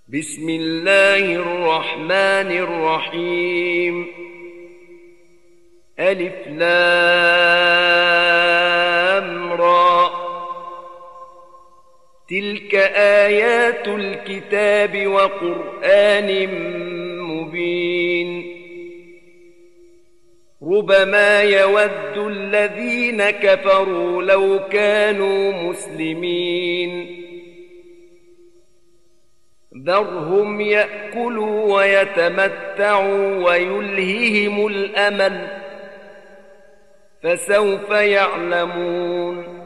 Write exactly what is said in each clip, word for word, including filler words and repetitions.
بسم الله الرحمن الرحيم. ألف لام را. تلك آيات الكتاب وقرآن مبين. ربما يود الذين كفروا لو كانوا مسلمين. ذرهم يأكلوا ويتمتعوا ويلههم الأمل، فسوف يعلمون.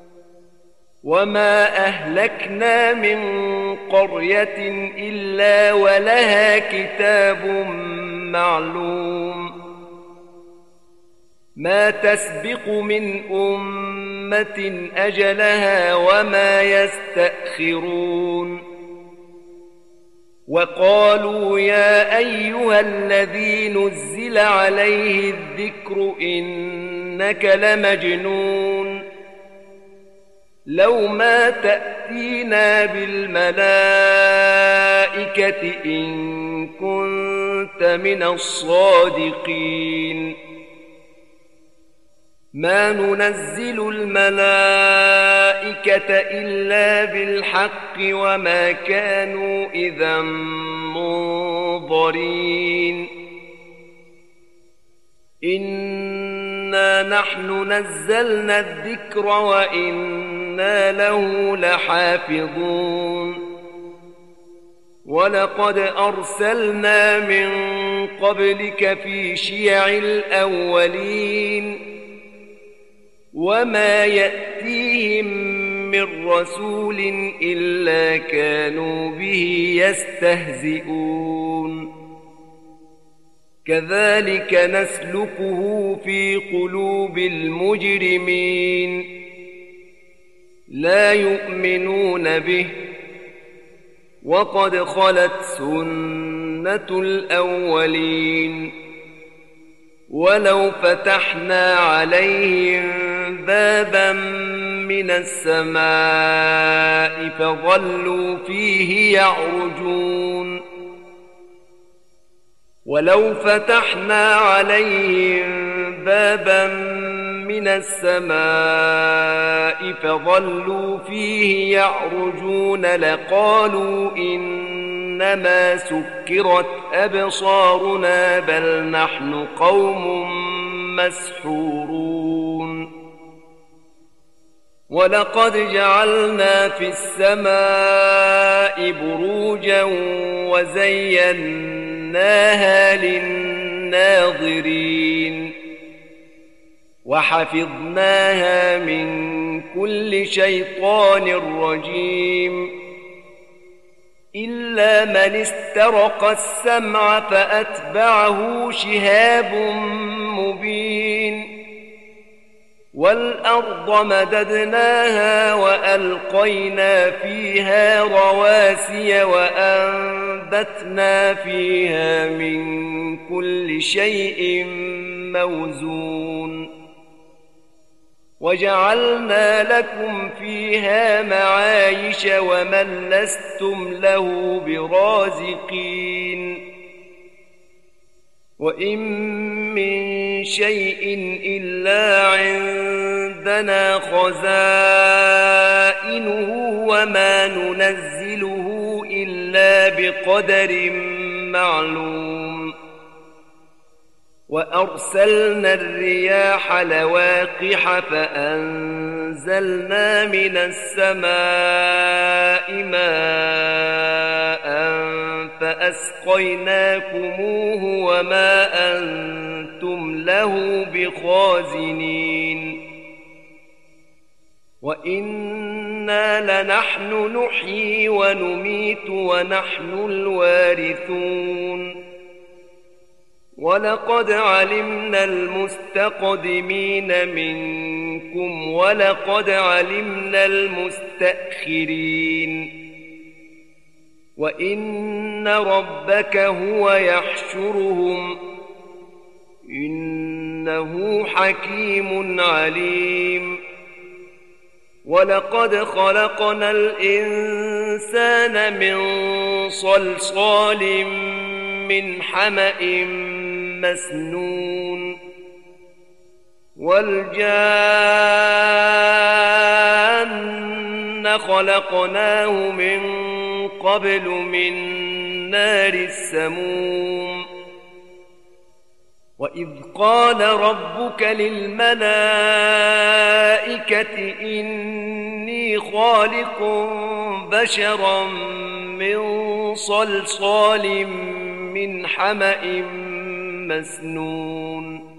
وما أهلكنا من قرية إلا ولها كتاب معلوم. ما تسبق من أمة أجلها وما يستأخرون. وقالوا يا أيها الذي نزل عليه الذكر إنك لمجنون. لو ما تأتينا بالملائكة إن كنت من الصادقين. ما ننزل الملائكة إلا بالحق وما كانوا إذا منظرين. إنا نحن نزلنا الذكر وإنا له لحافظون. ولقد أرسلنا من قبلك في شيع الأولين. وما يأتيهم من رسول إلا كانوا به يستهزئون. كذلك نسلكه في قلوب المجرمين. لا يؤمنون به وقد خلت سنة الأولين. ولو فتحنا عليهم بابا من السماء فظلوا فيه يعرجون. ولو فتحنا عليهم بابا من السماء فظلوا فيه يعرجون لقالوا إنما سكرت أبصارنا بل نحن قوم مسحورون. ولقد جعلنا في السماء بروجا وزيناها للناظرين. وحفظناها من كل شيطان رجيم. إلا من استرق السمع فأتبعه شهاب مبين. والأرض مددناها وألقينا فيها رواسي وأنبتنا فيها من كل شيء موزون. وجعلنا لكم فيها معايش ومن لستم له برازقين. وإن من شيء إلا عندنا خزائنه وما ننزله إلا بقدر معلوم. وأرسلنا الرياح لواقح فأنزلنا من السماء ماء فأسقيناكموه وما أنتم له بخازنين. وإنا لنحن نحيي ونميت ونحن الوارثون. ولقد علمنا المستقدمين منكم ولقد علمنا المستأخرين. وإن ربك هو يحشرهم إنه حكيم عليم. ولقد خلقنا الإنسان من صلصال من حمأ مسنون والجان خلقناه من قبل من نار السموم وإذ قال ربك للملائكة إني خالق بشرا من صلصال من حمأ مسنون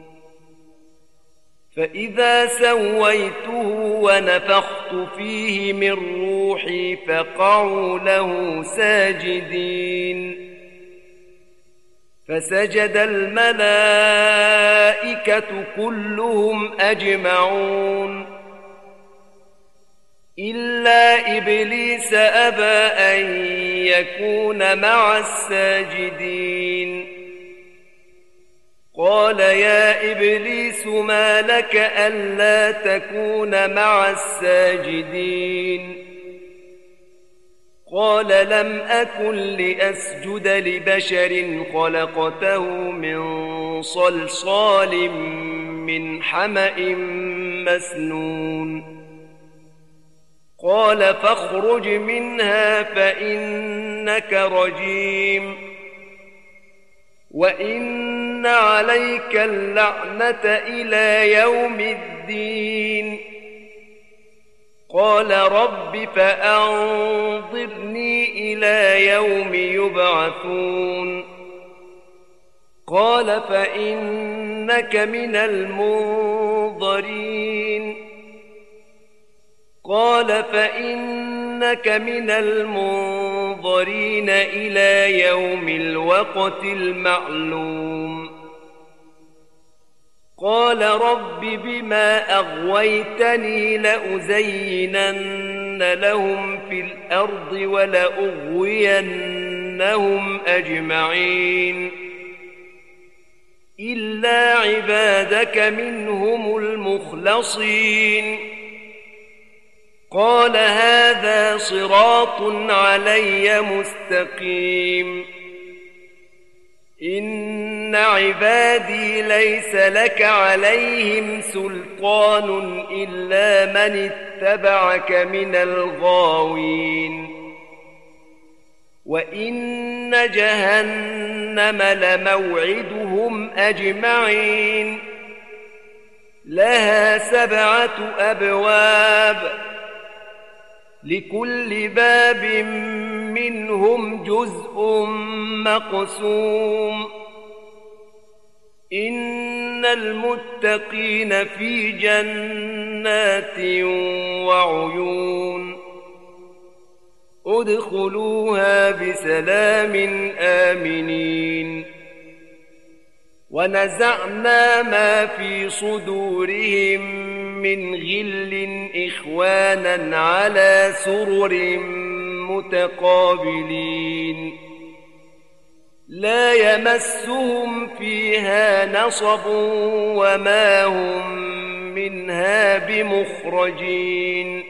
فإذا سويته ونفخت فيه من روحي فقعوا له ساجدين فسجد الملائكة كلهم أجمعون إلا إبليس أبى أن يكون مع الساجدين قال يا إبليس ما لك ألا تكون مع الساجدين قال لم أكن لأسجد لبشر خلقته من صلصال من حمأ مسنون قال فاخرج منها فإنك رجيم وإن عليك اللعنة إلى يوم الدين قال رب فأنظرني إلى يوم يبعثون قال فإنك من المنظرين قال فإنك من المنظرين إلى يوم الوقت المعلوم قال رب بما أغويتني لأزينن لهم في الأرض ولأغوينهم أجمعين إلا عبادك منهم المخلصين قال هذا صراط علي مستقيم إن عبادي ليس لك عليهم سلطان إلا من اتبعك من الغاوين وإن جهنم لموعدهم أجمعين لها سبعة أبواب لكل باب منهم جزء مقسوم إن المتقين في جنات وعيون ادخلوها بسلام آمنين ونزعنا ما في صدورهم من غل إخوانا على سرر متقابلين لا يمسهم فيها نصب وما هم منها بمخرجين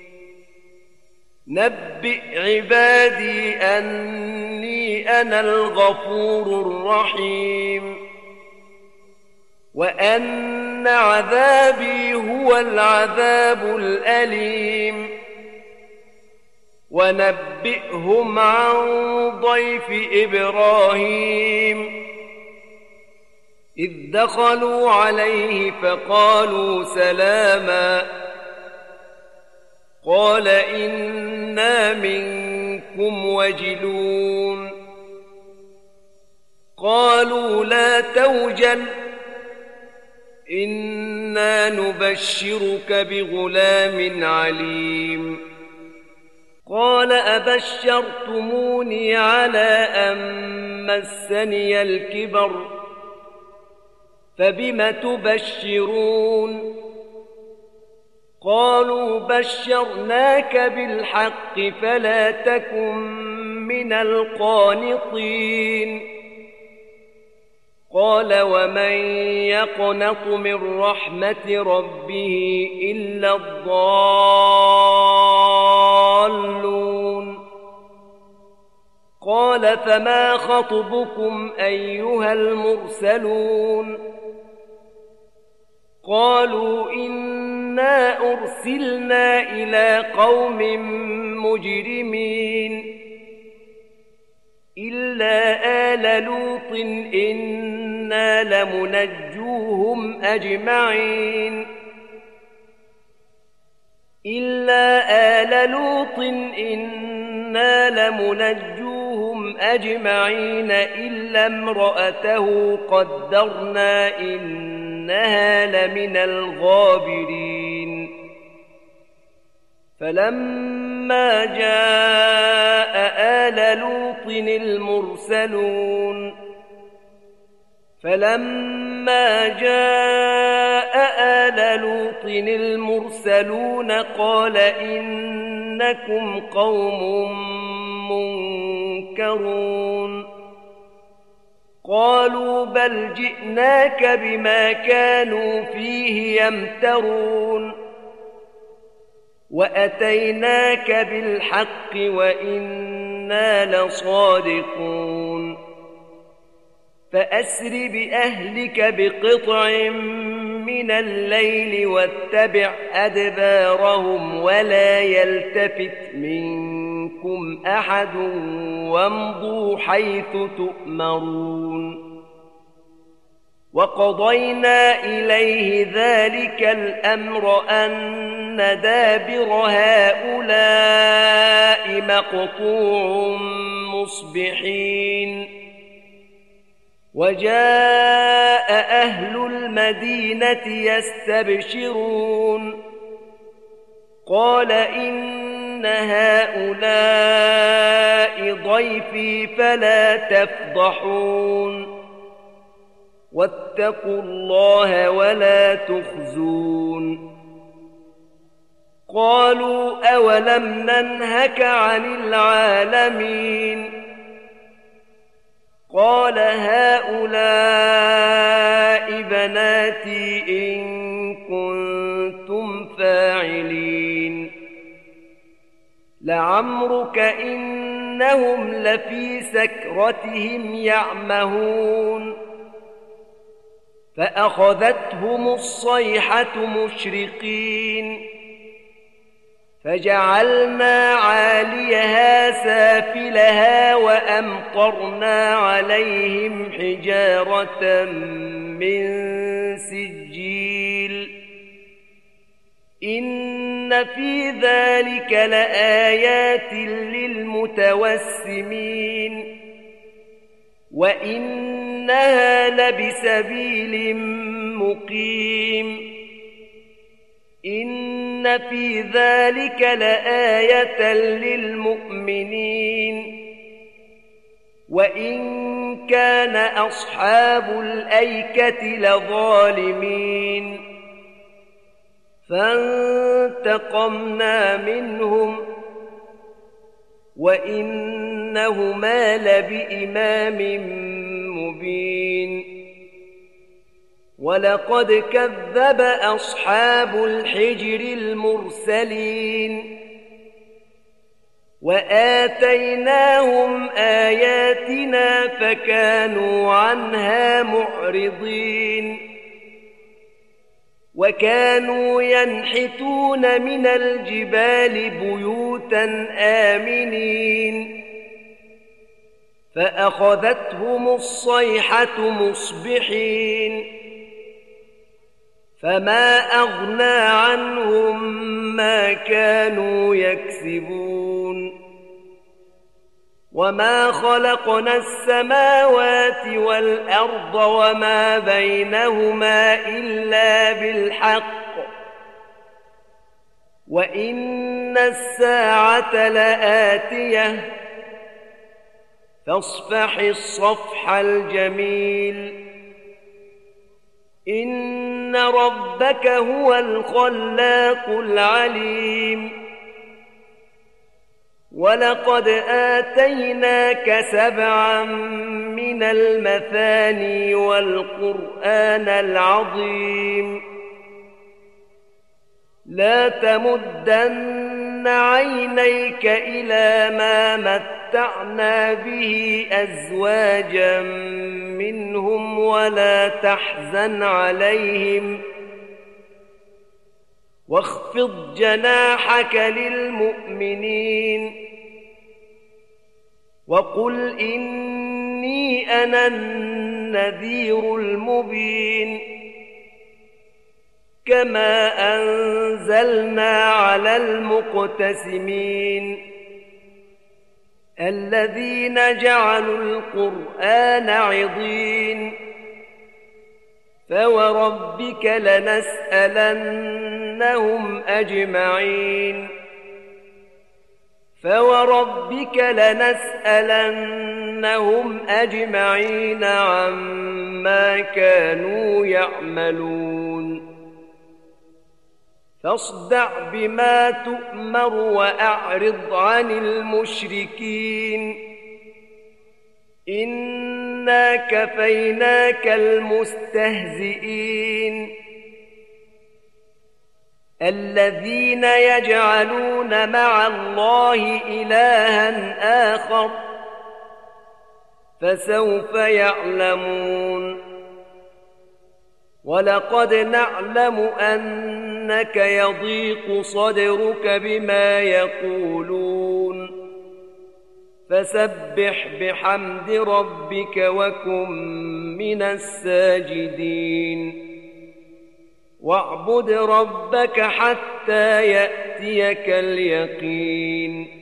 نبئ عبادي أني أنا الغفور الرحيم وأن عذابي هو العذاب الأليم ونبئهم عن ضيف إبراهيم إذ دخلوا عليه فقالوا سلاما قال إنا منكم وجلون قالوا لا توجل إنا نبشرك بغلام عليم قال أبشرتموني على أن مسني الكبر فبم تبشرون قالوا بشرناك بالحق فلا تكن من القانطين قال ومن يقنط من رحمة ربه إلا الضالون قال فما خطبكم أيها المرسلون قالوا إنا أرسلنا إلى قوم مجرمين إلا آل لوط إنا لمنجوهم أجمعين إلا آل لوط إنا لمنجوهم أجمعين إلا امرأته قدرنا إنها لمن الغابرين فلما جاء آل لوط المرسلون فلما جاء آل لوط المرسلون قال إنكم قوم منكرون قالوا بل جئناك بما كانوا فيه يمترون وأتيناك بالحق وإنا لصادقون فأسر بأهلك بقطع من الليل واتبع أدبارهم ولا يلتفت منكم أحد وامضوا حيث تؤمرون وقضينا إليه ذلك الأمر أن دابر هؤلاء مقطوع مصبحين وجاء أهل المدينة يستبشرون قال إن هؤلاء ضيفي فلا تفضحون واتقوا الله ولا تخزون قالوا أولم ننهك عن العالمين قال هؤلاء بناتي إن كنتم فاعلين لعمرك إنهم لفي سكرتهم يعمهون فأخذتهم الصيحة مشرقين فجعلنا عاليها سافلها وأمطرنا عليهم حجارة من سجيل إن في ذلك لآيات للمتوسمين وإنها لبسبيل مقيم إن في ذلك لآية للمؤمنين وإن كان أصحاب الأيكة لظالمين فانتقمنا منهم وإنهما لبإمام مبين ولقد كذب أصحاب الحجر المرسلين وآتيناهم آياتنا فكانوا عنها معرضين وكانوا ينحتون من الجبال بيوتا آمنين فأخذتهم الصيحة مصبحين فما أغنى عنهم ما كانوا يكسبون وما خلقنا السماوات والأرض وما بينهما إلا بالحق وإن الساعة لآتية فاصفح الصفح الجميل إن ربك هو الخلاق العليم ولقد آتيناك سبعا من المثاني والقرآن العظيم لا تمدن عينيك إلى ما متعنا به أزواجا منهم ولا تحزن عليهم واخفض جناحك للمؤمنين وقل إني أنا النذير المبين كما أنزلنا على المقتسمين الذين جعلوا القرآن عضين فوربك لنسألنهم أجمعين فوربك لنسألنهم أجمعين عما كانوا يعملون فاصدع بما تؤمر وأعرض عن المشركين إنا كفيناك المستهزئين الذين يجعلون مع الله إلها آخر فسوف يعلمون ولقد نعلم أنك يضيق صدرك بما يقولون فسبح بحمد ربك وكن من الساجدين واعبد ربك حتى يأتيك اليقين